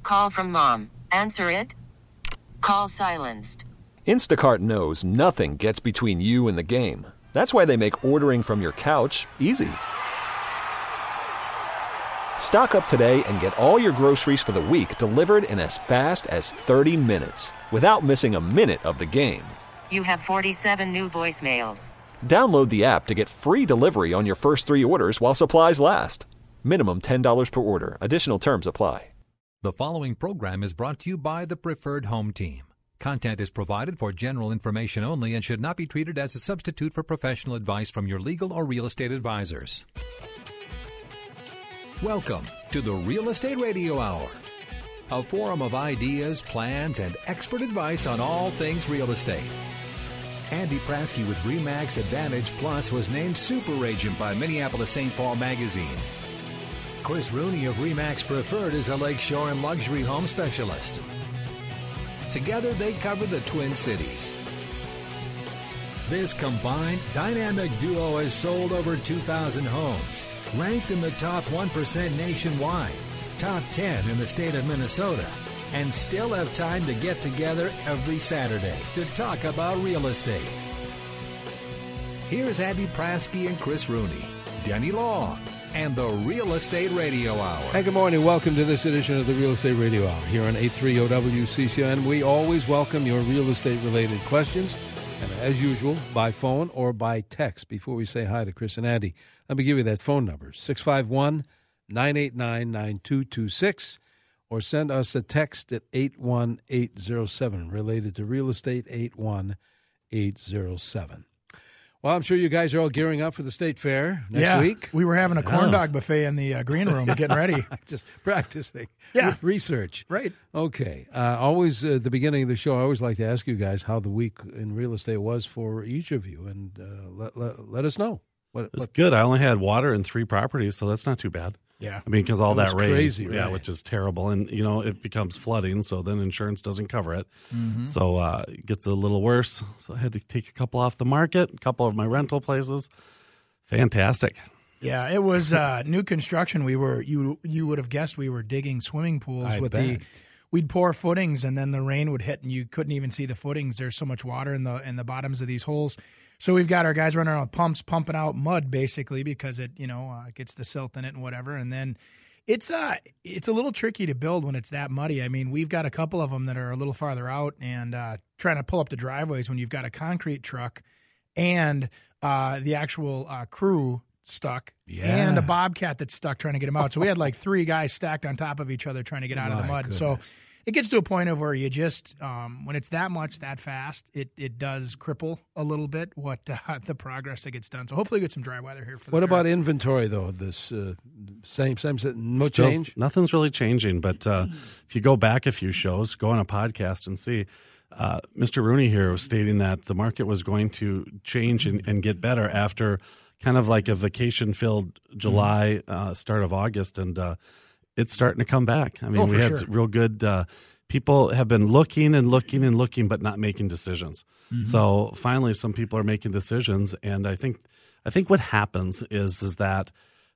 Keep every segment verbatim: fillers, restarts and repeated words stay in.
Call from mom. Answer it. Call silenced. Instacart knows nothing gets between you and the game. That's why they make ordering from your couch easy. Stock up today and get all your groceries for the week delivered in as fast as thirty minutes without missing a minute of the game. You have forty-seven new voicemails. Download the app to get free delivery on your first three orders while supplies last. Minimum ten dollars per order. Additional terms apply. The following program is brought to you by the Preferred Home Team. Content is provided for general information only and should not be treated as a substitute for professional advice from your legal or real estate advisors. Welcome to the Real Estate Radio Hour, a forum of ideas, plans, and expert advice on all things real estate. Andy Prasky with RE/MAX Advantage Plus was named Super Agent by Minneapolis Saint Paul Magazine. Chris Rooney of RE/MAX Preferred is a lakeshore and luxury home specialist. Together, they cover the Twin Cities. This combined dynamic duo has sold over two thousand homes, ranked in the top one percent nationwide, top ten in the state of Minnesota, and still have time to get together every Saturday to talk about real estate. Here's Andy Prasky and Chris Rooney, Denny Long, and the Real Estate Radio Hour. Hey, good morning. Welcome to this edition of the Real Estate Radio Hour here on eight thirty W C C N. We always welcome your real estate-related questions, and as usual, by phone or by text. Before we say hi to Chris and Andy, let me give you that phone number, six five one, nine eight nine, nine two two six, or send us a text at eight one eight zero seven, related to real estate, eight one eight zero seven. Well, I'm sure you guys are all gearing up for the state fair next yeah, week. We were having a corn dog buffet in the uh, green room, getting ready. Just practicing. Yeah. Research. Right. Okay. Uh, always uh, at the beginning of the show, I always like to ask you guys how the week in real estate was for each of you, and uh, let, let, let us know. What, It's what, good. I only had water in three properties, so that's not too bad. Yeah. I mean, because all That that was rain, crazy, yeah, right. which is terrible, and you know it becomes flooding, so then insurance doesn't cover it. Mm-hmm. So uh, it gets a little worse. So I had to take a couple off the market, a couple of my rental places. Fantastic. Yeah, it was uh, new construction. We were you you would have guessed we were digging swimming pools I with bet. the. We'd pour footings, and then the rain would hit, and you couldn't even see the footings. There's so much water in the in the bottoms of these holes. So we've got our guys running around with pumps, pumping out mud, basically, because it you know uh, gets the silt in it and whatever. And then it's uh it's a little tricky to build when it's that muddy. I mean, we've got a couple of them that are a little farther out, and uh, trying to pull up the driveways when you've got a concrete truck and uh, the actual uh, crew stuck, Yeah. and a bobcat that's stuck trying to get them out. So we had like three guys stacked on top of each other trying to get out of the My mud. So goodness. it gets to a point of where you just, um, when it's that much, that fast, it it does cripple a little bit what uh, the progress that gets done. So hopefully we get some dry weather here for the what fair. about inventory, though? This uh, same, same, no Still, change? Nothing's really changing. But uh, if you go back a few shows, go on a podcast and see, uh, Mister Rooney here was stating that the market was going to change and, and get better after kind of like a vacation-filled July, uh, start of August, and uh, it's starting to come back. I mean, Oh, we for had sure. real good uh, people have been looking and looking and looking, but not making decisions. Mm-hmm. So finally, some people are making decisions, and I think I think what happens is is that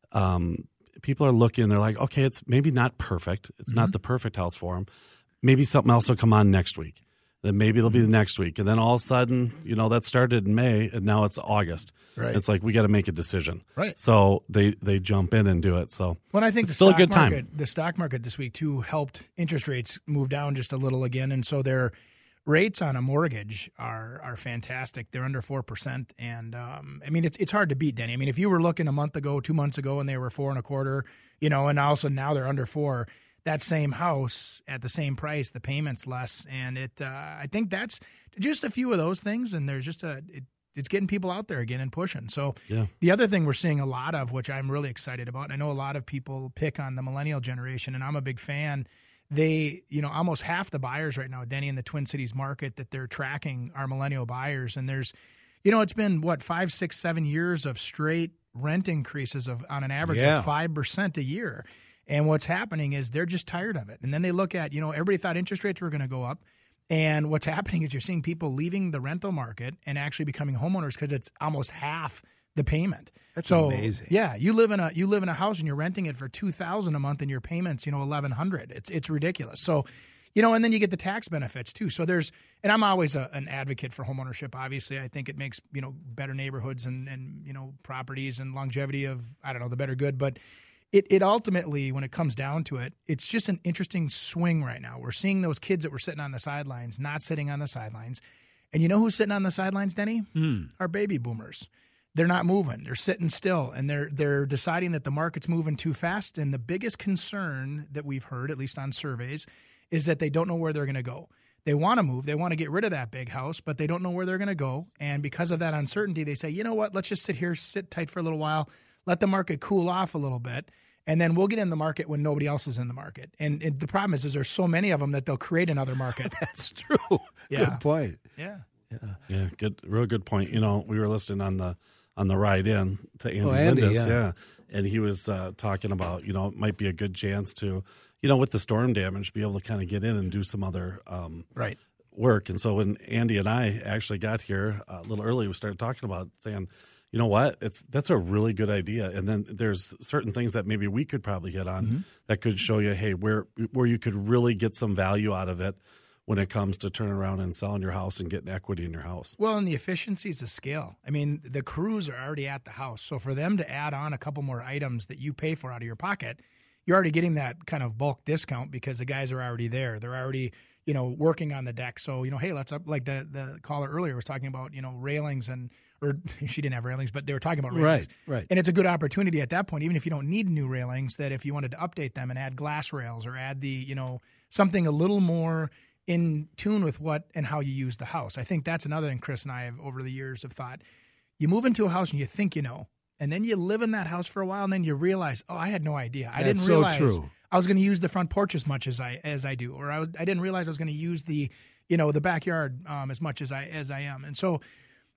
um, people are looking. They're like, okay, it's maybe not perfect. It's Mm-hmm. not the perfect house for them. Maybe something else will come on next week. Then maybe it'll be the next week, and then all of a sudden, you know, that started in May, and now it's August. Right. It's like we got to make a decision. Right. So they they jump in and do it. So Well, I think it's the still a stock good time. market, the stock market this week too helped interest rates move down just a little again, and so their rates on a mortgage are are fantastic. They're under four percent, and um, I mean it's it's hard to beat, Denny. I mean if you were looking a month ago, two months ago, and they were four and a quarter, you know, and also now they're under four. That same house at the same price, the payment's less, and it. Uh, I think that's just a few of those things, and there's just a. It, it's getting people out there again and pushing. So Yeah. the other thing we're seeing a lot of, which I'm really excited about, and I know a lot of people pick on the millennial generation, and I'm a big fan. They, you know, almost half the buyers right now, Denny, in the Twin Cities market that they're tracking are millennial buyers. And there's, you know, it's been, what, five, six, seven years of straight rent increases of on an average Yeah. of five percent a year. And what's happening is they're just tired of it. And then they look at, you know, everybody thought interest rates were going to go up. And what's happening is you're seeing people leaving the rental market and actually becoming homeowners because it's almost half the payment. That's so, amazing. Yeah, you live in a you live in a house and you're renting it for two thousand a month, and your payments, you know, eleven hundred. It's it's ridiculous. So, you know, and then you get the tax benefits too. So there's, and I'm always a, an advocate for homeownership. Obviously, I think it makes, you know, better neighborhoods and and you know properties and longevity of, I don't know, the better good. But it it ultimately, when it comes down to it, it's just an interesting swing right now. We're seeing those kids that were sitting on the sidelines not sitting on the sidelines, and you know who's sitting on the sidelines, Denny? Hmm. Our baby boomers. They're not moving. They're sitting still, and they're they're deciding that the market's moving too fast. And the biggest concern that we've heard, at least on surveys, is that they don't know where they're going to go. They want to move. They want to get rid of that big house, but they don't know where they're going to go. And because of that uncertainty, they say, you know what, let's just sit here, sit tight for a little while, let the market cool off a little bit, and then we'll get in the market when nobody else is in the market. And, and the problem is, is there's so many of them that they'll create another market. That's true. Yeah. Good point. Yeah. Yeah. Yeah, good, real good point. You know, we were listening on the on the ride in to Andy, Oh, Andy, Lindis, yeah. yeah, and he was uh, talking about, you know, it might be a good chance to, you know, with the storm damage, be able to kind of get in and do some other um, Right. work. And so when Andy and I actually got here uh, a little early, we started talking about saying, you know what, it's that's a really good idea. And then there's certain things that maybe we could probably hit on Mm-hmm. that could show you, hey, where where you could really get some value out of it when it comes to turning around and selling your house and getting equity in your house. Well, and the efficiencies of scale. I mean, the crews are already at the house. So for them to add on a couple more items that you pay for out of your pocket, you're already getting that kind of bulk discount because the guys are already there. They're already, you know, working on the deck. So, you know, hey, let's up, like the, the caller earlier was talking about, you know, railings and, or she didn't have railings, but they were talking about railings. Right, right. And it's a good opportunity at that point, even if you don't need new railings, that if you wanted to update them and add glass rails or add the, you know, something a little more in tune with what and how you use the house. I think that's another thing Chris and I have over the years have thought. You move into a house and you think you know, and then you live in that house for a while, and then you realize, oh, I had no idea. I That's didn't so realize true. I was going to use the front porch as much as I as I do, or I, was, I didn't realize I was going to use the, you know, the backyard um, as much as I as I am. And so,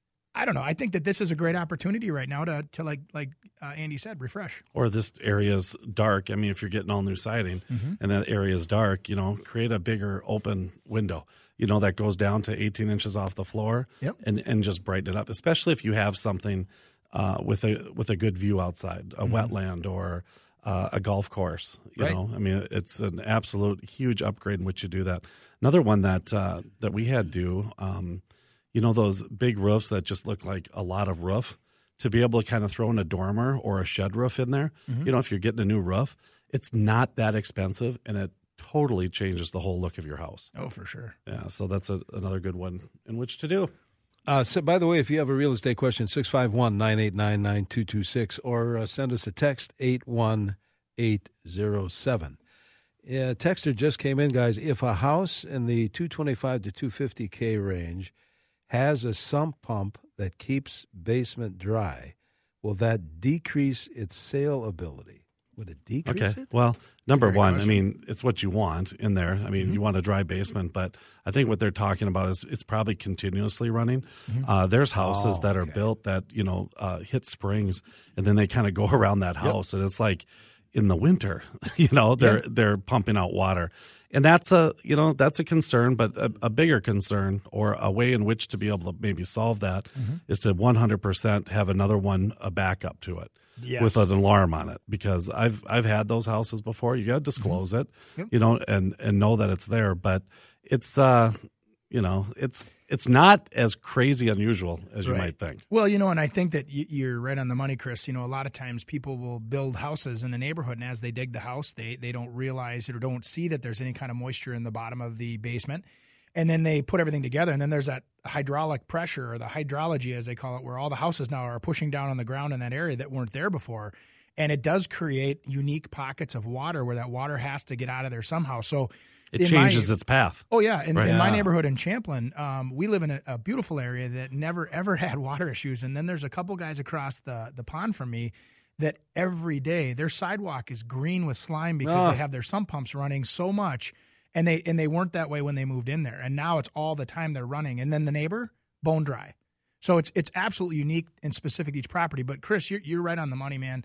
I don't know. I think that this is a great opportunity right now to to like like uh, Andy said, refresh. Or this area's dark. I mean, if you're getting all new siding Mm-hmm. and that area is dark, you know, create a bigger open window, you know, that goes down to eighteen inches off the floor. Yep. and, and just brighten it up, especially if you have something uh, with a with a good view outside, a wetland or uh, a golf course. You Right. know, I mean, it's an absolute huge upgrade in which you do that. Another one that uh, that we had do, um, you know, those big roofs that just look like a lot of roof. To be able to kind of throw in a dormer or a shed roof in there, you know, if you're getting a new roof, it's not that expensive, and it totally changes the whole look of your house. Oh, for sure. Yeah, so that's a, another good one in which to do. Uh, so, by the way, if you have a real estate question, six five one, nine eight nine, nine two two six, or uh, send us a text, eight one eight zero seven. Uh, texter just came in, guys. If a house in the two twenty-five to two fifty K range has a sump pump that keeps basement dry, will that decrease its sale ability? Would it decrease Okay. it? Well, number great one, question. I mean, it's what you want in there. I mean, you want a dry basement, but I think what they're talking about is it's probably continuously running. Uh, there's houses Oh, that are okay. built that, you know, uh, hit springs, and then they kind of go around that house, and it's like in the winter, you know, they're Yeah. they're pumping out water. And that's a, you know, that's a concern, but a, a bigger concern or a way in which to be able to maybe solve that is to one hundred percent have another one, a backup to it. Yes. With an alarm on it, because I've I've had those houses before. You got to disclose it, Yep. you know, and and know that it's there. But it's uh, you know, it's it's not as crazy unusual as you Right. might think. Well, you know, and I think that y- you're right on the money, Chris. You know, a lot of times people will build houses in the neighborhood, and as they dig the house, they they don't realize or don't see that there's any kind of moisture in the bottom of the basement. And then they put everything together, and then there's that hydraulic pressure, or the hydrology, as they call it, where all the houses now are pushing down on the ground in that area that weren't there before. And it does create unique pockets of water where that water has to get out of there somehow. So It in changes my- its path. Oh, yeah. In, Right. in my Yeah. neighborhood in Champlin, um, we live in a, a beautiful area that never, ever had water issues. And then there's a couple guys across the, the pond from me that every day their sidewalk is green with slime because Ah. they have their sump pumps running so much. And they and they weren't that way when they moved in there. And now it's all the time they're running. And then the neighbor, bone dry. So it's it's absolutely unique and specific to each property. But, Chris, you're, you're right on the money, man.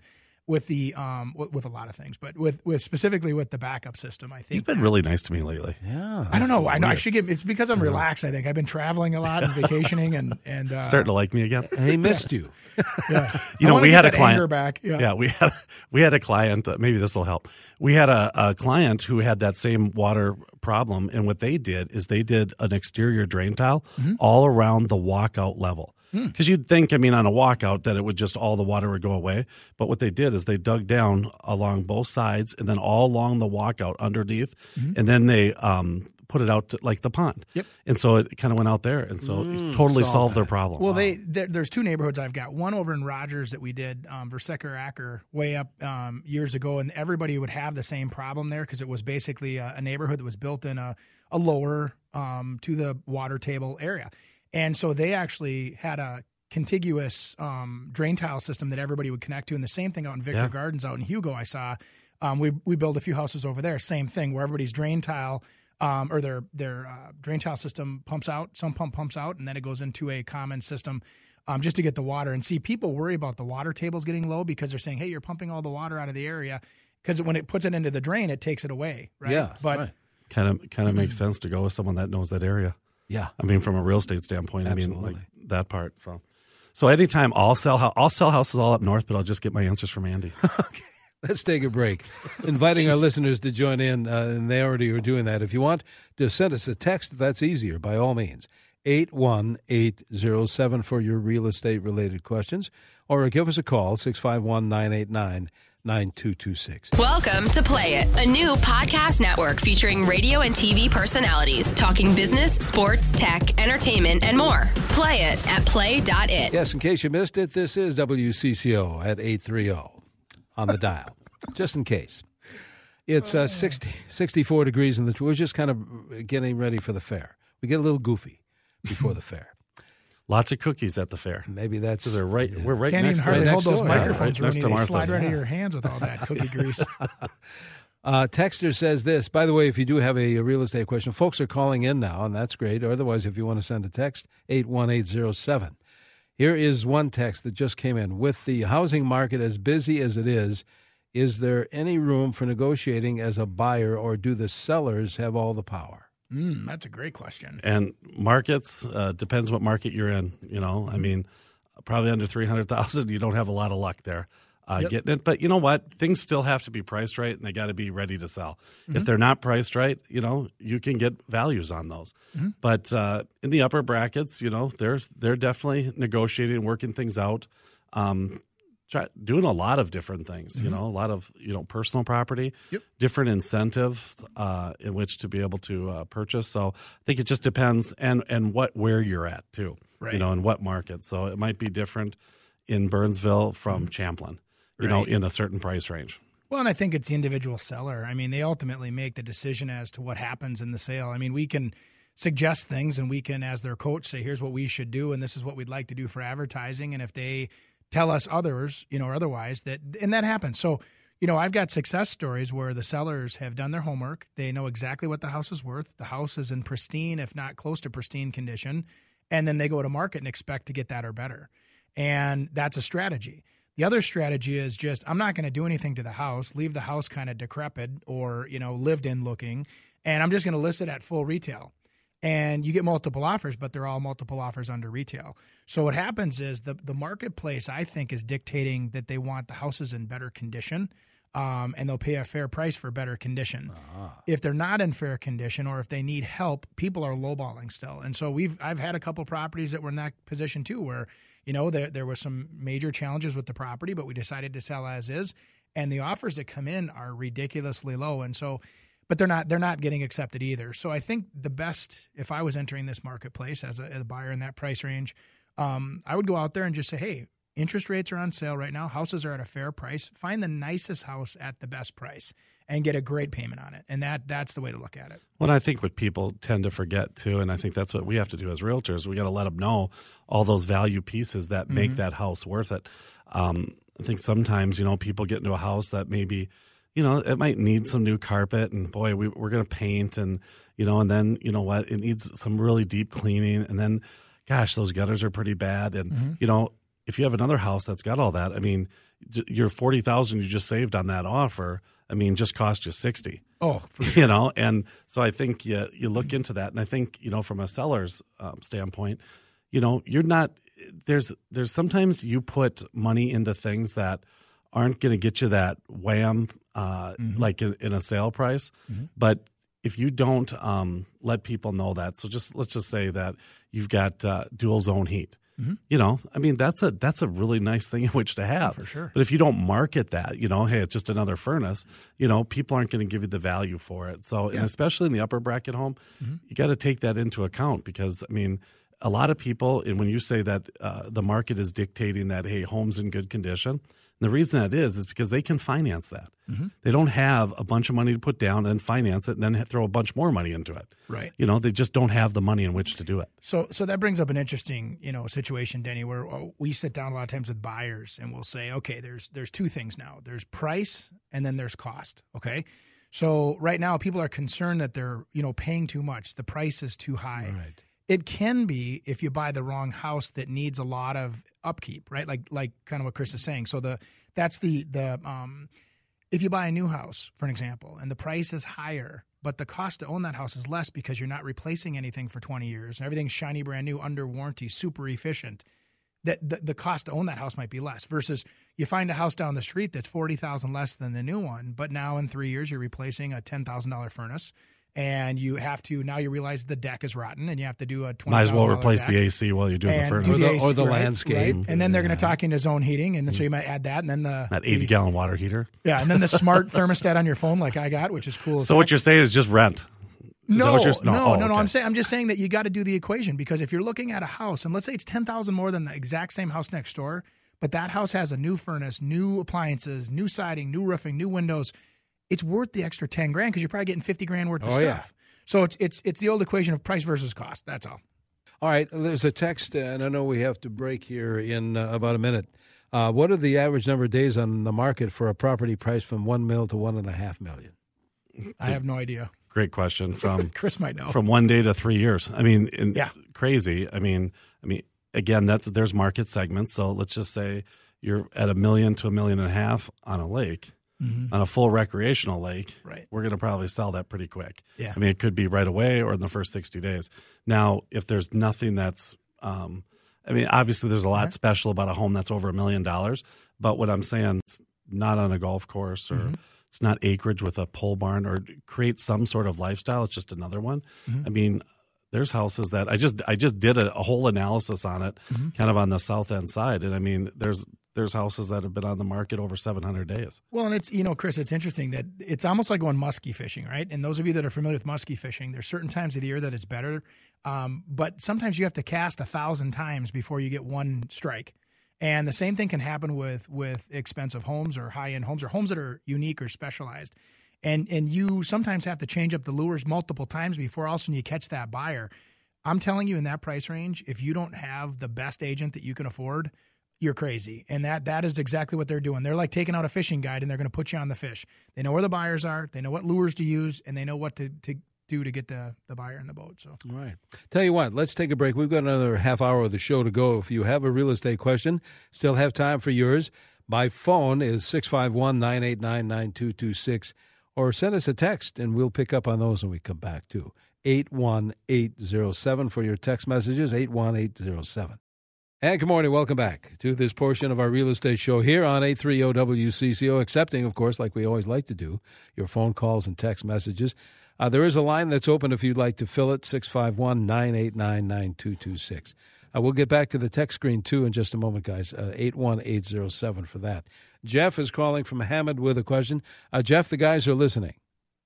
with the um with, with a lot of things, but with, with specifically with the backup system, I think He's been that, really nice to me lately. Yeah. I don't know. I know I weird. should get. It's because I'm relaxed. I think I've been traveling a lot and vacationing and and uh, Starting to like me again. He missed you. Yeah. You I know, wanna we get had a that client. anger back. Yeah. Yeah, we had we had a client. Uh, maybe this will help. We had a, a client who had that same water problem, and what they did is they did an exterior drain tile Mm-hmm. all around the walkout level. Hmm. Because you'd think, I mean, on a walkout that it would just all the water would go away, but what they did is they dug down along both sides and then all along the walkout underneath, Mm-hmm. and then they um, put it out to, like the pond. Yep. And so it kind of went out there, and so it totally solved solved their that. problem. Well, they there, there's two neighborhoods I've got. One over in Rogers that we did, um, Versecker Acker, way up um, years ago, and everybody would have the same problem there because it was basically a, a neighborhood that was built in a, a lower um, to the water table area. And so they actually had a contiguous um, drain tile system that everybody would connect to. And the same thing out in Victor Yeah. Gardens out in Hugo, I saw. Um, we we built a few houses over there. Same thing where everybody's drain tile um, or their their uh, drain tile system pumps out. Some pump pumps out, and then it goes into a common system um, just to get the water. And see, people worry about the water tables getting low because they're saying, "Hey, you're pumping all the water out of the area." Because when it puts it into the drain, it takes it away. Right? Yeah, but right. kind of kind of makes sense to go with someone that knows that area. Yeah. I mean, from a real estate standpoint, I mean, Absolutely. like that part. So, so anytime I'll sell, hou- I'll sell houses all up north, but I'll just get my answers from Andy. Let's take a break. Inviting our listeners to join in, uh, and they already are doing that. If you want to send us a text, that's easier, by all means. eight one eight zero seven for your real estate-related questions, or give us a call, six five one, nine eight nine, nine two two six. Welcome to Play It, a new podcast network featuring radio and T V personalities talking business, sports, tech, entertainment, and more. Play it at play dot it. Yes, in case you missed it, this is W C C O at eight thirty on the dial, just in case. It's uh, sixty, sixty-four degrees in the, we're just kind of getting ready for the fair. We get a little goofy before the fair. Lots of cookies at the fair. Maybe that's... So they're right. yeah. We're right can't next even to hardly it. hold those door, yeah. microphones, Right next Rooney. to They Martha's. slide right out Yeah. of your hands with all that cookie grease. Uh, Texter says this. By the way, if you do have a, a real estate question, folks are calling in now, and that's great. Or otherwise, if you want to send a text, eight one eight zero seven. Here is one text that just came in. With the housing market as busy as it is, is there any room for negotiating as a buyer, or do the sellers have all the power? Mm, that's a great question. And markets, uh, depends what market you're in. You know, I mean, probably under three hundred thousand, you don't have a lot of luck there. Uh, Yep. Getting it, but you know what? Things still have to be priced right, and they got to be ready to sell. Mm-hmm. If they're not priced right, you know, you can get values on those. Mm-hmm. But uh, in the upper brackets, you know, they're they're definitely negotiating and working things out, um, try, doing a lot of different things. You know, a lot of you know personal property, Mm-hmm. Yep. different incentives uh, in which to be able to uh, purchase. So I think it just depends, and and what where you're at too. Right. You know, in what market. So it might be different in Burnsville from Champlin. You know, Right. in a certain price range. Well, and I think it's the individual seller. I mean, they ultimately make the decision as to what happens in the sale. I mean, we can suggest things and we can, as their coach, say, here's what we should do and this is what we'd like to do for advertising. And if they tell us others, you know, or otherwise, that and that happens. So, you know, I've got success stories where the sellers have done their homework. They know exactly what the house is worth. The house is in pristine, if not close to pristine condition. And then they go to market and expect to get that or better. And that's a strategy. The other strategy is just, I'm not going to do anything to the house, leave the house kind of decrepit or, you know, lived in looking, and I'm just going to list it at full retail. And you get multiple offers, but they're all multiple offers under retail. So what happens is the, the marketplace, I think, is dictating that they want the houses in better condition, um, and they'll pay a fair price for better condition. Ah. If they're not in fair condition or if they need help, people are lowballing still. And so we've I've had a couple properties that were in that position too, where you know, there there was some major challenges with the property, but we decided to sell as is. And the offers that come in are ridiculously low. And so, but they're not they're not getting accepted either. So I think the best, if I was entering this marketplace as a, as a buyer in that price range, um, I would go out there and just say, hey, interest rates are on sale right now. Houses are at a fair price. Find the nicest house at the best price and get a great payment on it. And that that's the way to look at it. Well, I think what people tend to forget too, and I think that's what we have to do as realtors, we got to let them know all those value pieces that make mm-hmm. that house worth it. Um, I think sometimes, you know, people get into a house that maybe, you know, it might need some new carpet and boy, we, we're going to paint and, you know, and then, you know what, it needs some really deep cleaning. And then, gosh, those gutters are pretty bad. And, mm-hmm. you know, if you have another house that's got all that, I mean, your forty thousand you just saved on that offer, I mean, just cost you sixty. Oh, for sure. You know, and so I think you you look into that, and I think, you know, from a seller's um, standpoint, you know, you're not there's there's sometimes you put money into things that aren't going to get you that wham, uh, mm-hmm. like in, in a sale price, mm-hmm. but if you don't um, let people know that, so just let's just say that you've got uh, dual zone heat. Mm-hmm. You know, I mean, that's a that's a really nice thing in which to have. For sure. But if you don't market that, you know, hey, it's just another furnace, you know, people aren't going to give you the value for it. So, yeah. and especially in the upper bracket home, mm-hmm. you got to take that into account because, I mean, a lot of people, and when you say that uh, the market is dictating that, hey, home's in good condition, and the reason that is is because they can finance that. Mm-hmm. They don't have a bunch of money to put down and finance it and then throw a bunch more money into it. Right. You know, they just don't have the money in which to do it. So so that brings up an interesting, you know, situation, Denny, where we sit down a lot of times with buyers and we'll say, okay, there's there's two things now. There's price and then there's cost, okay? So right now people are concerned that they're, you know, paying too much. The price is too high. Right. It can be if you buy the wrong house that needs a lot of upkeep, right? Like like kind of what Chris is saying. So the that's the the um, if you buy a new house, for an example, and the price is higher, but the cost to own that house is less because you're not replacing anything for twenty years and everything's shiny, brand new, under warranty, super efficient. That the, the cost to own that house might be less. Versus you find a house down the street that's forty thousand less than the new one, but now in three years you're replacing a ten thousand dollar furnace. And you have to now you realize the deck is rotten, and you have to do a twenty. Might as well replace deck the A C while you're doing the furnace, do or the, A C, or the right, landscape. Right? And then they're yeah. going to talk into zone heating, and then so you might add that, and then the that eighty the, gallon water heater. Yeah, and then the smart thermostat on your phone, like I got, which is cool. So what you're saying is just rent. Is no, what you're, no, no, oh, no, no. okay. I'm saying I'm just saying that you got to do the equation because if you're looking at a house, and let's say it's ten thousand more than the exact same house next door, but that house has a new furnace, new appliances, new siding, new roofing, new windows, it's worth the extra ten grand because you're probably getting fifty grand worth of oh, stuff. Yeah. So it's it's it's the old equation of price versus cost. That's all. All right. There's a text, and I know we have to break here in uh, about a minute. Uh, what are the average number of days on the market for a property priced from one mil to one and a half million? I have no idea. Great question. From Chris might know. From one day to three years. I mean, in, yeah, crazy. I mean, I mean, again, that's there's market segments. So let's just say you're at a million to a million and a half on a lake. Mm-hmm. On a full recreational lake, right. we're going to probably sell that pretty quick. Yeah. I mean, it could be right away or in the first sixty days. Now, if there's nothing that's, um, I mean, obviously there's a lot right. special about a home that's over a million dollars, but what I'm saying, it's not on a golf course or mm-hmm. it's not acreage with a pole barn or create some sort of lifestyle. It's just another one. Mm-hmm. I mean, there's houses that I just I just did a, a whole analysis on it, mm-hmm. kind of on the south end side, and I mean, there's there's houses that have been on the market over seven hundred days. Well, and it's, you know, Chris, it's interesting that it's almost like going muskie fishing, right? And those of you that are familiar with muskie fishing, there's certain times of the year that it's better, um, but sometimes you have to cast a thousand times before you get one strike. And the same thing can happen with with expensive homes or high end homes or homes that are unique or specialized. And and you sometimes have to change up the lures multiple times before all of a sudden you catch that buyer. I'm telling you, in that price range, if you don't have the best agent that you can afford, you're crazy. And that that is exactly what they're doing. They're like taking out a fishing guide and they're going to put you on the fish. They know where the buyers are, they know what lures to use, and they know what to, to do to get the, the buyer in the boat. So, all right. Tell you what, let's take a break. We've got another half hour of the show to go. If you have a real estate question, still have time for yours. My phone is six five one, nine eight nine, nine two two six. Or send us a text, and we'll pick up on those when we come back, too. eight one eight zero seven for your text messages, eight one eight zero seven. And good morning. Welcome back to this portion of our real estate show here on eight thirty W C C O, accepting, of course, like we always like to do, your phone calls and text messages. Uh, there is a line that's open if you'd like to fill it, six five one, nine eight nine, nine two two six. Uh, we'll get back to the text screen, too, in just a moment, guys. Uh, eight one eight zero seven for that. Jeff is calling from Hammond with a question. Uh, Jeff, the guys are listening.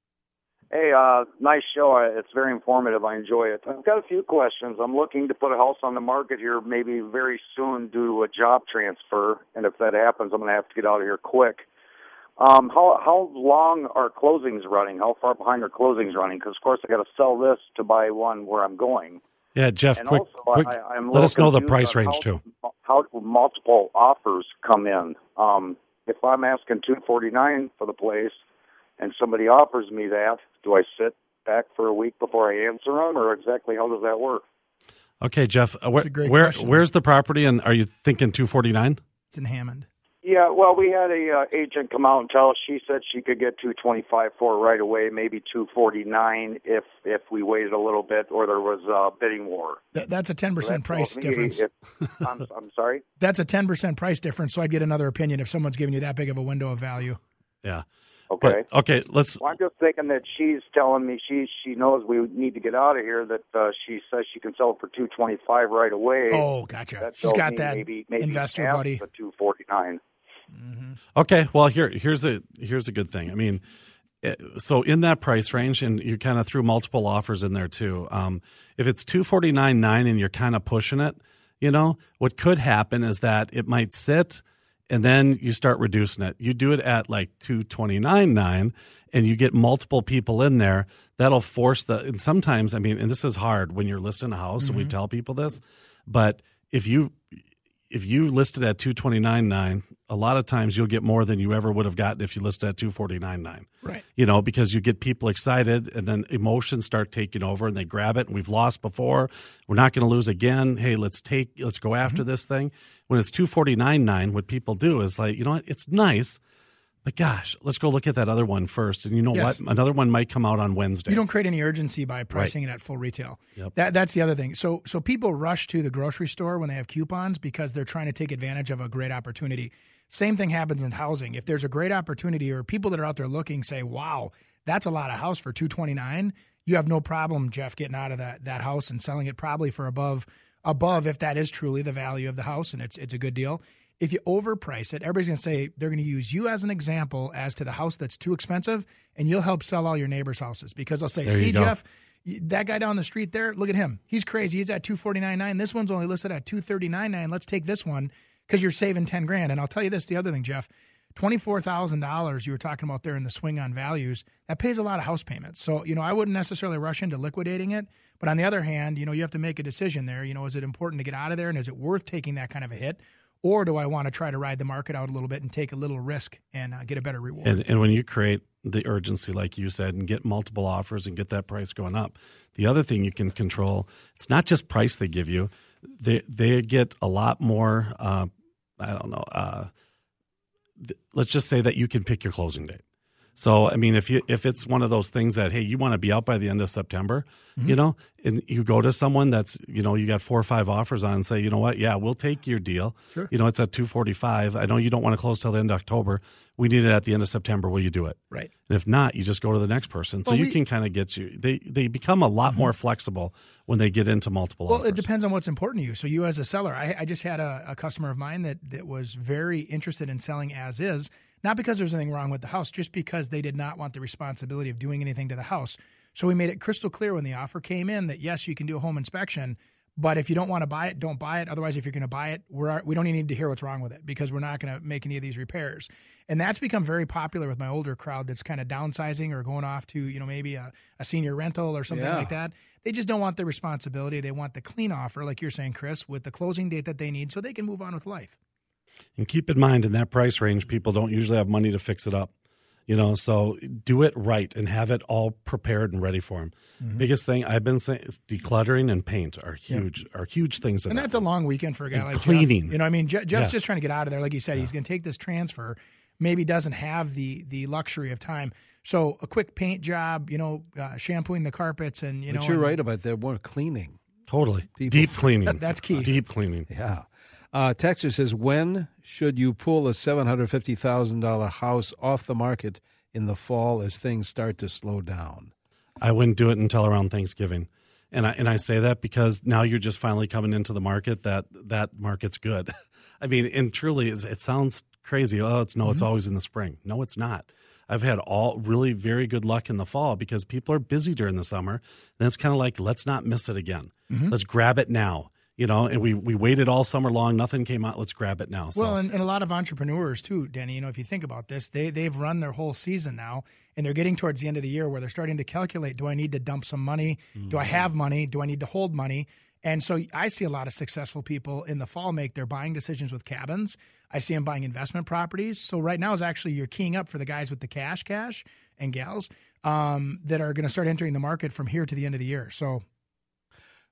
Hey, uh, nice show. It's very informative. I enjoy it. I've got a few questions. I'm looking to put a house on the market here maybe very soon due to a job transfer, and if that happens, I'm going to have to get out of here quick. Um, how how long are closings running? How far behind are closings running? Because, of course, I got to sell this to buy one where I'm going. Yeah, Jeff, and quick, also, quick I, I'm let us know the price how, range, too. How multiple offers come in. Um, if I'm asking two forty-nine for the place and somebody offers me that, do I sit back for a week before I answer them, or exactly how does that work? Okay, Jeff, uh, where, where where's the property, and are you thinking two forty-nine? It's in Hammond. Yeah, well, we had a uh, agent come out and tell us. She said she could get two twenty-five for it right away, maybe two forty-nine if if we waited a little bit or there was a bidding war. Th- that's a ten percent So price me, difference. If, I'm, I'm sorry? That's a ten percent price difference, so I'd get another opinion if someone's giving you that big of a window of value. Yeah. Okay. But, okay, let's... Well, I'm just thinking that she's telling me she she knows we need to get out of here, that uh, she says she can sell it for two twenty-five right away. Oh, gotcha. That She's tells got me that maybe, maybe investor half buddy. the two forty-nine. Mm-hmm. Okay, well, here here's a here's a good thing. I mean, it, so in that price range, and you kind of threw multiple offers in there too. Um, if it's two forty-nine nine and you're kind of pushing it, you know, what could happen is that it might sit, and then you start reducing it. You do it at like two twenty-nine nine, and you get multiple people in there. That'll force the. And sometimes, I mean, and this is hard when you're listing a house, Mm-hmm. and we tell people this, but if you if you listed at two twenty-nine nine, a lot of times you'll get more than you ever would have gotten if you listed at two forty-nine nine. Right. You know, because you get people excited and then emotions start taking over and they grab it. And we've lost before. We're not going to lose again. Hey, let's take, let's go after Mm-hmm. this thing. When it's two forty-nine nine, what people do is like, you know what? It's nice, but gosh, let's go look at that other one first. And you know Yes. what? Another one might come out on Wednesday. You don't create any urgency by pricing it at full retail. Yep. That that's the other thing. So so people rush to the grocery store when they have coupons because they're trying to take advantage of a great opportunity. Same thing happens in housing. If there's a great opportunity or people that are out there looking say, "Wow, that's a lot of house for two twenty-nine," you have no problem, Jeff, getting out of that that house and selling it probably for above above if that is truly the value of the house and it's it's a good deal. If you overprice it, everybody's going to say they're going to use you as an example as to the house that's too expensive, and you'll help sell all your neighbors' houses because they'll say, There see, you go. Jeff, that guy down the street there, look at him. He's crazy. He's at two forty-nine nine. This one's only listed at two thirty-nine nine. Let's take this one because you're saving ten grand. And I'll tell you this, the other thing, Jeff, twenty-four thousand dollars you were talking about there in the swing on values, that pays a lot of house payments. So, you know, I wouldn't necessarily rush into liquidating it. But on the other hand, you know, you have to make a decision there. You know, is it important to get out of there and is it worth taking that kind of a hit? Or do I want to try to ride the market out a little bit and take a little risk and uh, get a better reward? And, and when you create the urgency, like you said, and get multiple offers and get that price going up, the other thing you can control, it's not just price they give you. They they get a lot more, uh, I don't know, uh, th- let's just say that you can pick your closing date. So, I mean, if you if it's one of those things that, hey, you want to be out by the end of September, mm-hmm. you know, and you go to someone that's, you know, you got four or five offers on and say, you know what, yeah, we'll take your deal. Sure. You know, it's at two forty-five. I know you don't want to close till the end of October. We need it at the end of September. Will you do it? Right. And if not, you just go to the next person. So well, you we, can kind of get you. They they become a lot mm-hmm. more flexible when they get into multiple well, offers. Well, it depends on what's important to you. So you as a seller, I, I just had a, a customer of mine that, that was very interested in selling as is. Not because there's anything wrong with the house, just because they did not want the responsibility of doing anything to the house. So we made it crystal clear when the offer came in that, yes, you can do a home inspection, but if you don't want to buy it, don't buy it. Otherwise, if you're going to buy it, we're, we don't even need to hear what's wrong with it because we're not going to make any of these repairs. And that's become very popular with my older crowd that's kind of downsizing or going off to, you know, maybe a, a senior rental or something Yeah. like that. They just don't want the responsibility. They want the clean offer, like you're saying, Chris, with the closing date that they need so they can move on with life. And keep in mind, in that price range, people don't usually have money to fix it up. You know, so do it right and have it all prepared and ready for them. Mm-hmm. Biggest thing I've been saying is decluttering and paint are huge, yeah. are huge things. And that that's a long weekend for a guy and like cleaning. Jeff. You know, I mean, Je- Jeff's yeah. just trying to get out of there. Like you said, yeah. he's going to take this transfer. Maybe doesn't have the the luxury of time. So a quick paint job, you know, uh, shampooing the carpets, and you but know, you're and, right about that. More cleaning. Totally, People. deep cleaning. That's key. Deep cleaning. Yeah. Uh, Texas says, when should you pull a seven hundred fifty thousand dollars house off the market in the fall as things start to slow down? I wouldn't do it until around Thanksgiving. And I and I say that because now you're just finally coming into the market that that market's good. I mean, and truly, it's, it sounds crazy. Oh, it's no, mm-hmm. it's always in the spring. No, it's not. I've had all really very good luck in the fall because people are busy during the summer. And it's kind of like, let's not miss it again. Mm-hmm. Let's grab it now. You know, and we, we waited all summer long. Nothing came out. Let's grab it now. So. Well, and, and a lot of entrepreneurs too, Denny, you know, if you think about this, they, they've run their whole season now, and they're getting towards the end of the year where they're starting to calculate, do I need to dump some money? Mm-hmm. Do I have money? Do I need to hold money? And so I see a lot of successful people in the fall make their buying decisions with cabins. I see them buying investment properties. So right now is actually you're keying up for the guys with the cash, cash, and gals um, that are going to start entering the market from here to the end of the year. So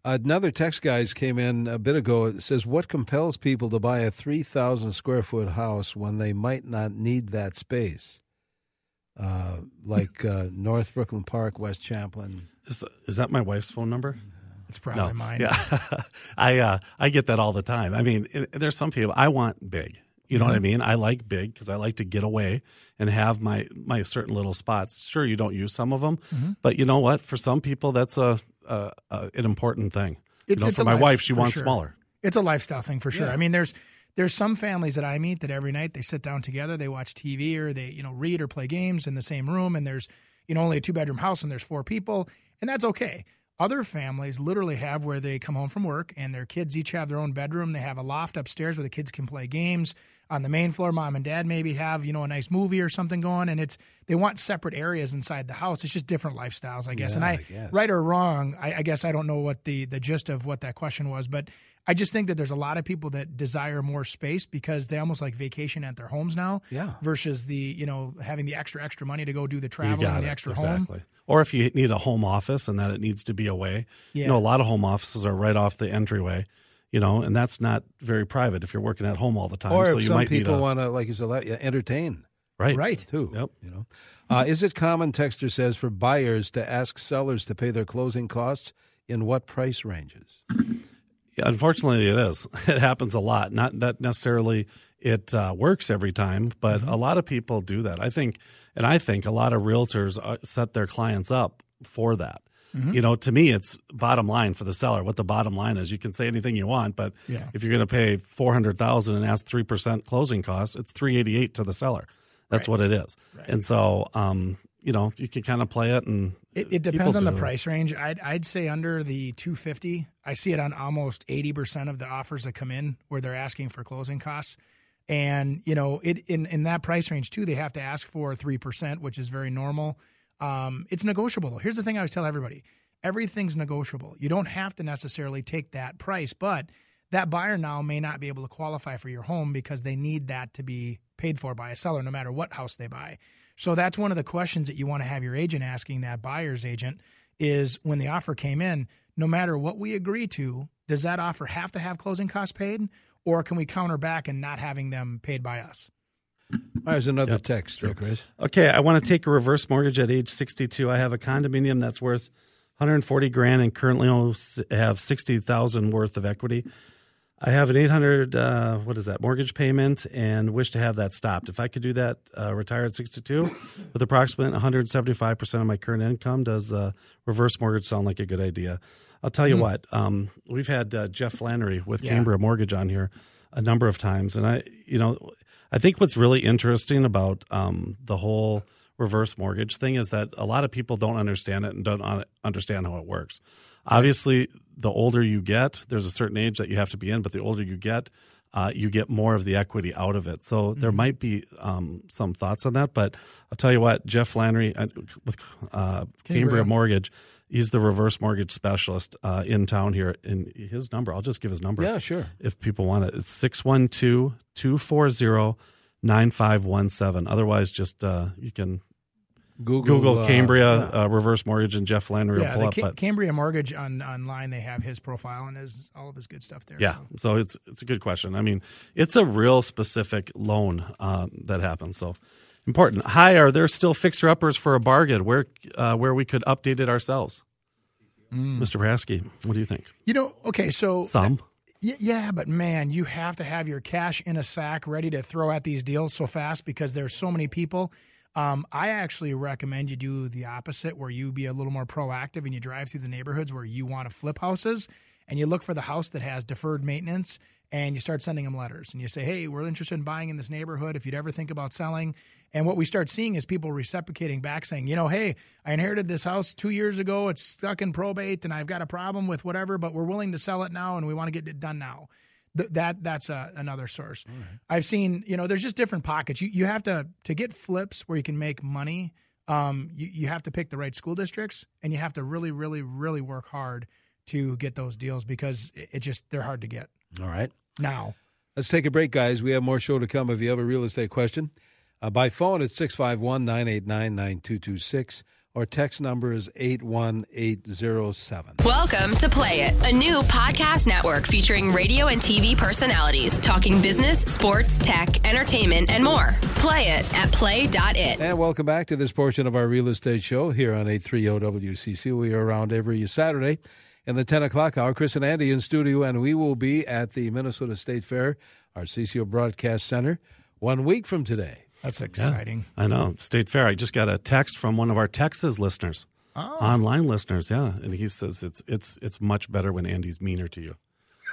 Another text, guys, came in a bit ago. It says, what compels people to buy a three thousand square foot house when they might not need that space? Uh, like uh, North Brooklyn Park, West Champlain. Is, is that my wife's phone number? It's probably no. mine. Yeah, I uh, I get that all the time. I mean, it, there's some people, I want big. You know mm-hmm. what I mean? I like big because I like to get away and have my, my certain little spots. Sure, you don't use some of them, mm-hmm. but you know what? For some people, that's a, a, a an important thing. It's, you know, it's for a my life, wife, she wants sure. smaller. It's a lifestyle thing for sure. Yeah. I mean, there's there's some families that I meet that every night they sit down together, they watch T V or they you know read or play games in the same room, and there's you know only a two bedroom house and there's four people, and that's okay. Other families literally have where they come home from work and their kids each have their own bedroom. They have a loft upstairs where the kids can play games. On the main floor, mom and dad maybe have, you know, a nice movie or something going, and it's they want separate areas inside the house. It's just different lifestyles, I guess. Yeah, and I, I guess. right or wrong, I, I guess I don't know what the, the gist of what that question was, but I just think that there's a lot of people that desire more space because they almost like vacation at their homes now yeah. versus the, you know, having the extra, extra money to go do the travel You got and the it. extra exactly. home. Or if you need a home office and that it needs to be away. Yeah. You know, a lot of home offices are right off the entryway. You know, and that's not very private if you're working at home all the time. Or so if you some might people need a, want to, like you said, entertain. Right. Right. Too. Yep. You know, uh, is it common, Texter says, for buyers to ask sellers to pay their closing costs in what price ranges? Yeah, unfortunately, it is. It happens a lot. Not that necessarily it uh, works every time, but mm-hmm. a lot of people do that. I think, and I think a lot of realtors uh, set their clients up for that. Mm-hmm. You know, to me, it's bottom line for the seller. What the bottom line is, you can say anything you want, but yeah. if you're going to pay four hundred thousand dollars and ask three percent closing costs, it's three eighty-eight to the seller. That's right. what it is. Right. And so, um, you know, you can kind of play it, and it, it depends on the do. price range. I'd I'd say under the two fifty. I see it on almost eighty percent of the offers that come in where they're asking for closing costs. And, you know, it in, in that price range, too, they have to ask for three percent, which is very normal. Um, it's negotiable. Here's the thing I always tell everybody. Everything's negotiable. You don't have to necessarily take that price, but that buyer now may not be able to qualify for your home because they need that to be paid for by a seller no matter what house they buy. So that's one of the questions that you want to have your agent asking that buyer's agent is when the offer came in, no matter what we agree to, does that offer have to have closing costs paid, or can we counter back and not having them paid by us? There's another yep. text, sure. Chris. Okay, I want to take a reverse mortgage at age sixty-two. I have a condominium that's worth one hundred forty grand and currently have sixty thousand worth of equity. I have an eight hundred uh, what is that mortgage payment and wish to have that stopped. If I could do that, uh, retire at sixty-two with approximately one hundred seventy-five percent of my current income, does uh, reverse mortgage sound like a good idea? I'll tell you mm. what. Um, we've had uh, Jeff Flannery with yeah. Cambria Mortgage on here a number of times, and I, you know, I think what's really interesting about um, the whole reverse mortgage thing is that a lot of people don't understand it and don't understand how it works. Obviously, the older you get, there's a certain age that you have to be in, but the older you get, uh, you get more of the equity out of it. So mm-hmm. there might be um, some thoughts on that, but I'll tell you what, Jeff Flannery uh, with uh, Cambria Mortgage, he's the reverse mortgage specialist uh, in town here. And his number, I'll just give his number. Yeah, sure. If people want it, it's six one two, two four zero, nine five one seven. Otherwise, just uh, you can Google, Google uh, Cambria yeah. uh, reverse mortgage and Jeff Flannery yeah, will pull the up. Ca- but, Cambria Mortgage on online, they have his profile and his all of his good stuff there. Yeah, so, so it's it's a good question. I mean, it's a real specific loan um, that happens. So important. Hi, are there still fixer uppers for a bargain where uh, where we could update it ourselves? Mm. Mister Prasky, what do you think? You know, okay, so some. Yeah, but man, you have to have your cash in a sack ready to throw at these deals so fast because there's so many people. Um, I actually recommend you do the opposite, where you be a little more proactive and you drive through the neighborhoods where you want to flip houses and you look for the house that has deferred maintenance and you start sending them letters and you say, hey, we're interested in buying in this neighborhood if you'd ever think about selling. And what we start seeing is people reciprocating back saying, you know, hey, I inherited this house two years ago. It's stuck in probate and I've got a problem with whatever, but we're willing to sell it now and we want to get it done now. Th- that That's a, another source. Right. I've seen, you know, there's just different pockets. You you have to, to get flips where you can make money, um, you, you have to pick the right school districts and you have to really, really, really work hard to get those deals because it, it just, they're hard to get. All right. Now. Let's take a break, guys. We have more show to come if you have a real estate question. Uh, by phone, it's six five one, nine eight nine, nine two two six or text number is eight one eight zero seven. Welcome to Play It, a new podcast network featuring radio and T V personalities talking business, sports, tech, entertainment, and more. Play it at play dot it. And welcome back to this portion of our real estate show here on eight thirty W C C. We are around every Saturday in the ten o'clock hour. Chris and Andy in studio, and we will be at the Minnesota State Fair, our C C O Broadcast Center, one week from today. That's exciting. Yeah, I know. State Fair. I just got a text from one of our Texas listeners, oh. online listeners, yeah. And he says it's it's it's much better when Andy's meaner to you.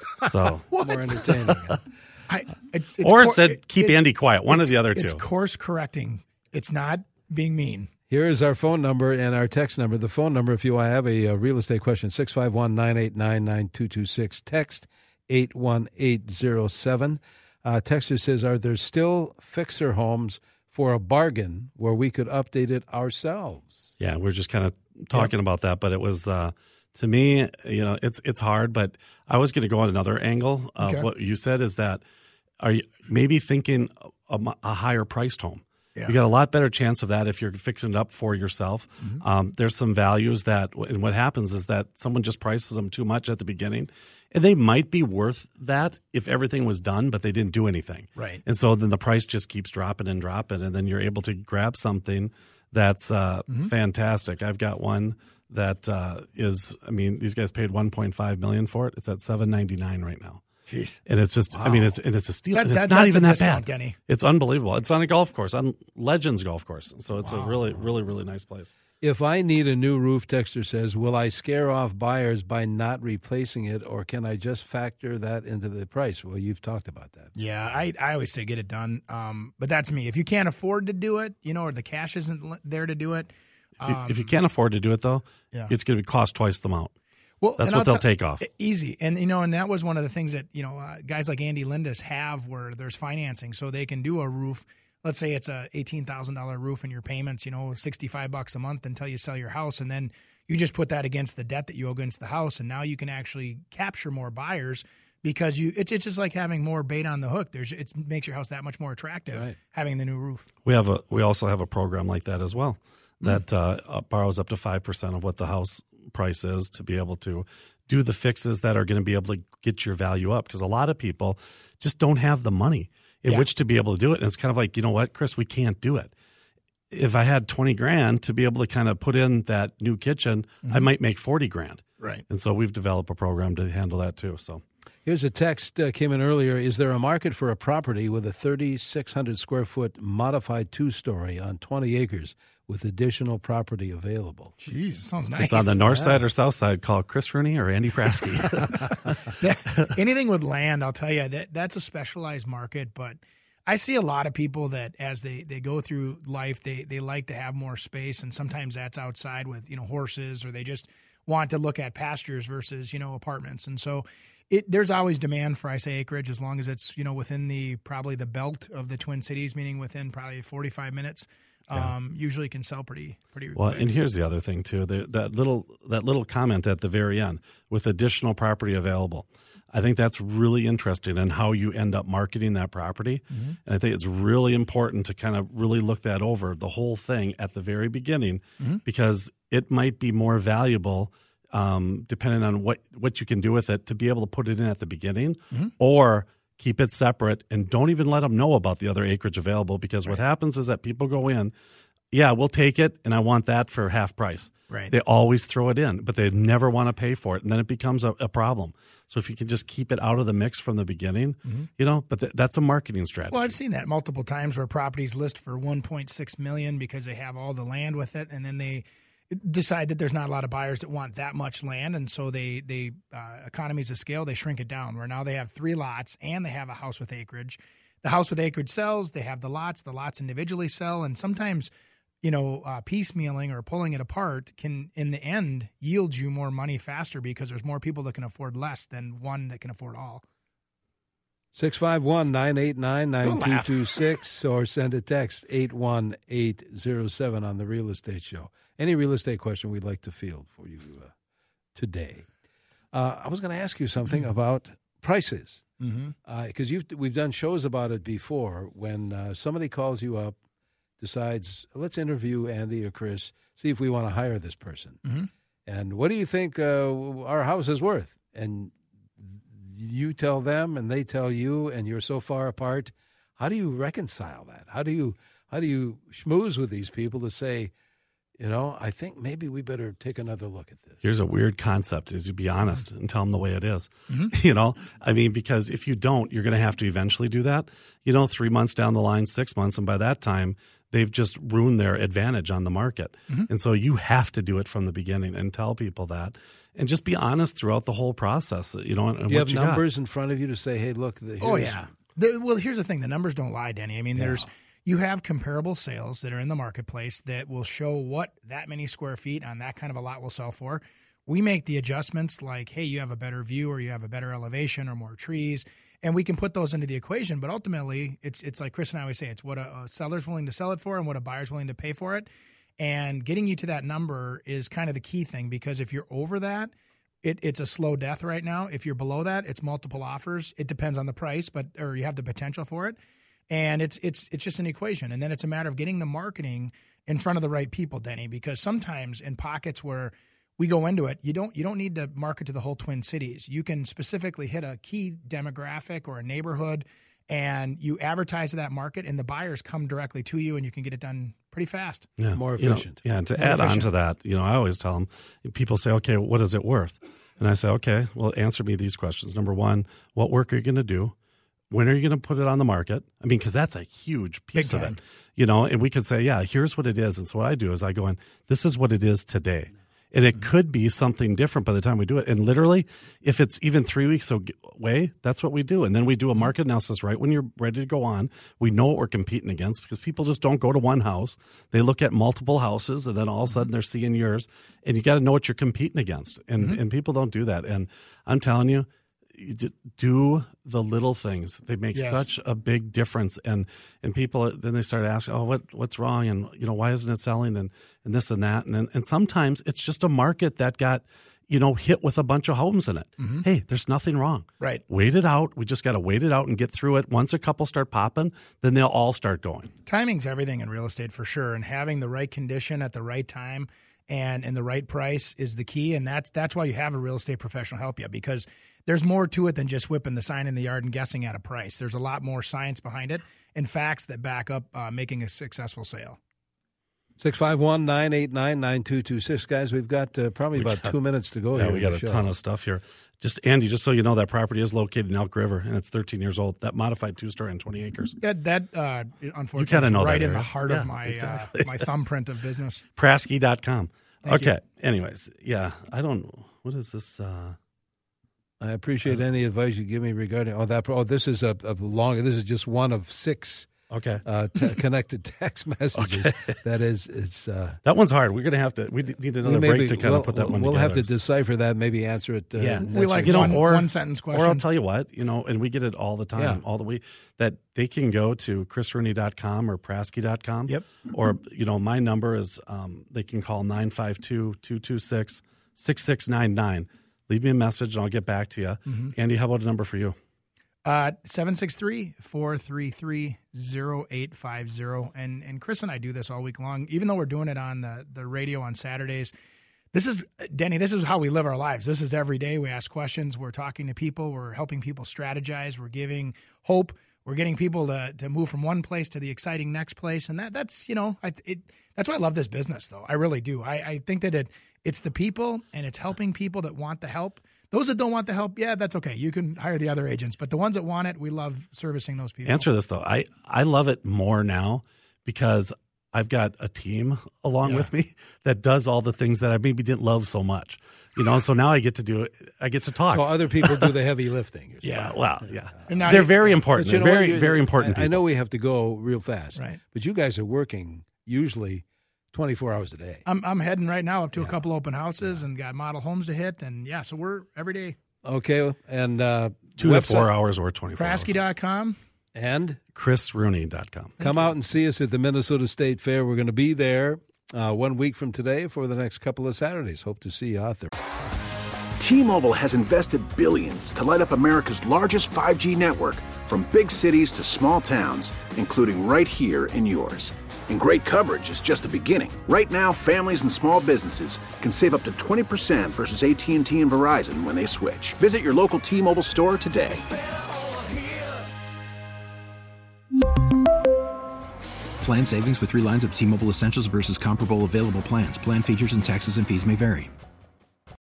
So more entertaining. I, it's, it's or it cor- said, keep it, Andy quiet. One of the other two. It's course correcting. It's not being mean. Here is our phone number and our text number. The phone number, if you have a, a real estate question, six five one, nine eight nine, nine two two six. Text eight one eight zero seven. Uh, Texter says, are there still fixer homes for a bargain where we could update it ourselves? Yeah, we're just kind of talking yep. about that, but it was, uh, to me, you know, it's it's hard, but I was going to go on another angle of okay. what you said is that are you maybe thinking a, a higher priced home? Yeah. You got a lot better chance of that if you're fixing it up for yourself. Mm-hmm. Um, there's some values that, and what happens is that someone just prices them too much at the beginning, and they might be worth that if everything was done, but they didn't do anything. Right. And so then the price just keeps dropping and dropping, and then you're able to grab something that's uh, mm-hmm. fantastic. I've got one that uh, is, I mean, these guys paid one point five million dollars for it. It's at seven ninety-nine right now. Jeez. And it's just, wow. I mean, it's and it's a steal. That, and it's that, not even that discount, bad. Denny. It's unbelievable. It's on a golf course, on Legends Golf Course. So it's wow. a really, really, really nice place. If I need a new roof, Texter says, will I scare off buyers by not replacing it, or can I just factor that into the price? Well, you've talked about that. Yeah, I, I always say get it done. Um, but that's me. If you can't afford to do it, you know, or the cash isn't there to do it. If you, um, if you can't afford to do it, though, yeah. it's going to cost twice the amount. Well, that's what they'll t- take off. Easy. And, you know, and that was one of the things that, you know, uh, guys like Andy Lindis have where there's financing. So they can do a roof. Let's say it's a eighteen thousand dollars roof and your payments, you know, sixty-five bucks a month until you sell your house. And then you just put that against the debt that you owe against the house. And now you can actually capture more buyers because you it's, it's just like having more bait on the hook. There's It makes your house that much more attractive, right. having the new roof. We have a we also have a program like that as well that mm. uh, borrows up to five percent of what the house price is to be able to do the fixes that are going to be able to get your value up, because a lot of people just don't have the money in yeah. which to be able to do it. And it's kind of like, you know what, Chris, we can't do it. If I had twenty grand to be able to kind of put in that new kitchen, mm-hmm. I might make forty grand. Right. And so we've developed a program to handle that too. So here's a text uh, came in earlier. Is there a market for a property with a thirty-six hundred square foot modified two-story on twenty acres with additional property available? Jeez, sounds nice. If it's on the north yeah. side or south side, call Chris Rooney or Andy Prasky. that, anything with land, I'll tell you, that that's a specialized market. But I see a lot of people that as they, they go through life, they, they like to have more space. And sometimes that's outside with, you know, horses, or they just want to look at pastures versus, you know, apartments. And so it, there's always demand for, I say, acreage, as long as it's, you know, within the probably the belt of the Twin Cities, meaning within probably forty-five minutes. Yeah. Um, usually can sell pretty pretty well. quick. And here's the other thing too: the, that little that little comment at the very end with additional property available. I think that's really interesting in how you end up marketing that property. Mm-hmm. And I think it's really important to kind of really look that over, the whole thing at the very beginning, mm-hmm. because it might be more valuable um, depending on what, what you can do with it to be able to put it in at the beginning, mm-hmm. or keep it separate and don't even let them know about the other acreage available, because right. what happens is that people go in, yeah, we'll take it, and I want that for half price. Right. They always throw it in, but they never want to pay for it, and then it becomes a, a problem. So if you can just keep it out of the mix from the beginning, mm-hmm. you know, but th- that's a marketing strategy. Well, I've seen that multiple times where properties list for one point six million dollars because they have all the land with it, and then they decide that there's not a lot of buyers that want that much land, and so they they uh, economies of scale, they shrink it down, where now they have three lots and they have a house with acreage. The house with acreage sells, they have the lots, the lots individually sell, and sometimes, you know, uh, piecemealing or pulling it apart can, in the end, yield you more money faster because there's more people that can afford less than one that can afford all. six five one, nine eight nine, nine two two six or send a text eight one eight zero seven on the Real Estate Show. Any real estate question we'd like to field for you uh, today. Uh, I was going to ask you something about prices, because mm-hmm. uh, you've we've done shows about it before. When uh, somebody calls you up decides, let's interview Andy or Chris, see if we want to hire this person. Mm-hmm. And what do you think uh, our house is worth? And you tell them and they tell you, and you're so far apart. How do you reconcile that? How do you how do you schmooze with these people to say, you know, I think maybe we better take another look at this? Here's a weird concept, is you be honest and tell them the way it is. Mm-hmm. You know, I mean, because if you don't, you're going to have to eventually do that. You know, three months down the line, six months, and by that time, they've just ruined their advantage on the market. Mm-hmm. And so you have to do it from the beginning and tell people that. And just be honest throughout the whole process. You know, and, and do you what have you numbers got. in front of you to say, hey, look. The, oh, yeah. The, well, here's the thing. The numbers don't lie, Denny. I mean, Yeah. there's you have comparable sales that are in the marketplace that will show what that many square feet on that kind of a lot will sell for. We make the adjustments like, hey, you have a better view or you have a better elevation or more trees, and we can put those into the equation. But ultimately, it's it's like Chris and I always say, it's what a, a seller's willing to sell it for and what a buyer's willing to pay for it. And getting you to that number is kind of the key thing, because if you're over that, It, it's a slow death right now. If you're below that, it's multiple offers. It depends on the price, but or you have the potential for it. And it's it's it's just an equation. And then it's a matter of getting the marketing in front of the right people, Denny, because sometimes in pockets where we go into it, you don't you don't need to market to the whole Twin Cities. You can specifically hit a key demographic or a neighborhood, and you advertise to that market, and the buyers come directly to you, and you can get it done pretty fast. Yeah. More You know, efficient. yeah, and to More add on efficient. to that, you know, I always tell them, people say, okay, what is it worth? And I say, okay, well, answer me these questions. Number one, what work are you going to do? When are you going to put it on the market? I mean, because that's a huge piece Big of time. it. You know, and we could say, yeah, here's what it is. And so what I do is I go in, this is what it is today. And it could be something different by the time we do it. And literally, if it's even three weeks away, that's what we do. And then we do a market analysis right when you're ready to go on. We know what we're competing against, because people just don't go to one house. They look at multiple houses, and then all of a sudden they're seeing yours. And you got to know what you're competing against. And Mm-hmm. and people don't do that. And I'm telling you, you just do the little things. They make Yes. such a big difference. And and people then they start asking, oh, what what's wrong? And you know, why isn't it selling? And and this and that. And then, and sometimes it's just a market that got, you know, hit with a bunch of homes in it. Mm-hmm. Hey, there's nothing wrong. Right. Wait it out. We just got to wait it out and get through it. Once a couple start popping, then they'll all start going. Timing's everything in real estate for sure, and having the right condition at the right time and and the right price is the key. And that's that's why you have a real estate professional help you, because there's more to it than just whipping the sign in the yard and guessing at a price. There's a lot more science behind it and facts that back up uh, making a successful sale. six five one, nine eight nine, nine two two six. Guys, we've got uh, probably We about got- two minutes to go yeah, here. we in got the a show. ton of stuff here. Just Andy, just so you know, that property is located in Elk River, and it's thirteen years old. That modified two-story and twenty acres. That that uh, unfortunately kinda is know that right in the area. heart Yeah, of my exactly. uh, my thumbprint of business. Prasky dot com. Thank Okay. Anyways, yeah, I don't know. What is this? Uh, I appreciate any advice you give me regarding. Oh, that. Oh, this is a, a long. This is just one of six okay. uh, te- connected text messages. That is, it's. Uh, That one's hard. We're going to have to, we need another maybe- break to kind we'll, of put that one We'll together. have to decipher that. Maybe answer it. Uh, Yeah. next We like week. You know, one, or- one sentence Or I'll questions. tell you what, you know, and we get it all the time, Yeah. all the way, that they can go to chris rooney dot com or prasky dot com. Yep. Or, you know, my number is, um, they can call nine five two, two two six, six six nine nine. Leave me a message and I'll get back to you. Mm-hmm. Andy, how about a number for you? Uh, seven six three, four three three, zero eight five zero. And and Chris and I do this all week long, even though we're doing it on the, the radio on Saturdays. This is, Denny, this is how we live our lives. This is every day. We ask questions. We're talking to people. We're helping people strategize. We're giving hope. We're getting people to, to move from one place to the exciting next place. And that that's, you know, I, it, that's why I love this business, though. I really do. I, I think that it it's the people, and it's helping people that want the help. Those that don't want the help, yeah, that's okay. You can hire the other agents. But the ones that want it, we love servicing those people. Answer this, though. I, I love it more now because I've got a team along Yeah. with me that does all the things that I maybe didn't love so much. You know, so now I get to do it. I get to talk. So other people do the heavy lifting. you're saying. Yeah. Well, yeah. And now They're you- very important. But you They're know what? very, You- very important I, I people. know we have to go real fast, Right. But you guys are working usually twenty-four hours a day. I'm I'm heading right now up to a couple open houses and got model homes to hit. And, yeah, so we're every day. Okay, and uh, Two website, to four hours or twenty-four hours. Prasky dot com. and chris rooney dot com. come out and see us at the Minnesota State Fair. We're going to be there uh, one week from today for the next couple of Saturdays. Hope to see you out there. T-Mobile has invested billions to light up America's largest five G network, from big cities to small towns, including right here in yours. And great coverage is just the beginning. Right now, families and small businesses can save up to twenty percent versus A T and T and Verizon when they switch. Visit your local T-Mobile store today. Plan savings with three lines of T-Mobile Essentials versus comparable available plans. Plan features and taxes and fees may vary.